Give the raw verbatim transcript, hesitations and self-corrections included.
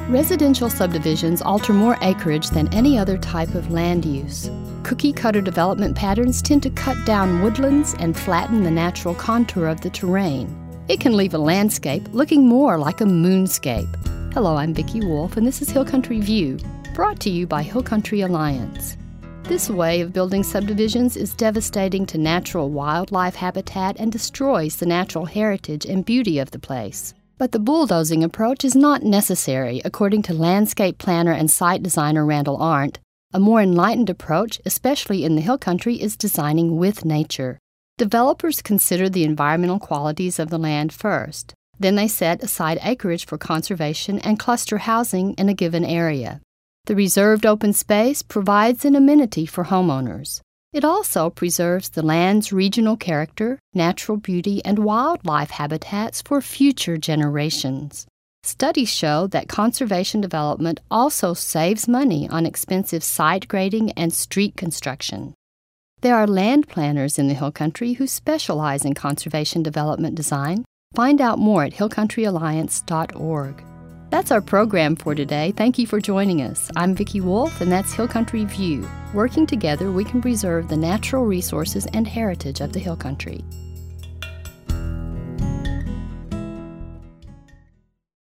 Residential subdivisions alter more acreage than any other type of land use. Cookie-cutter development patterns tend to cut down woodlands and flatten the natural contour of the terrain. It can leave a landscape looking more like a moonscape. Hello, I'm Vicki Wolf, and this is Hill Country View, brought to you by Hill Country Alliance. This way of building subdivisions is devastating to natural wildlife habitat and destroys the natural heritage and beauty of the place. But the bulldozing approach is not necessary, according to landscape planner and site designer Randall Arndt. A more enlightened approach, especially in the Hill Country, is designing with nature. Developers consider the environmental qualities of the land first. Then they set aside acreage for conservation and cluster housing in a given area. The reserved open space provides an amenity for homeowners. It also preserves the land's regional character, natural beauty, and wildlife habitats for future generations. Studies show that conservation development also saves money on expensive site grading and street construction. There are land planners in the Hill Country who specialize in conservation development design. Find out more at hill country alliance dot org. That's our program for today. Thank you for joining us. I'm Vicki Wolf, and that's Hill Country View. Working together, we can preserve the natural resources and heritage of the Hill Country.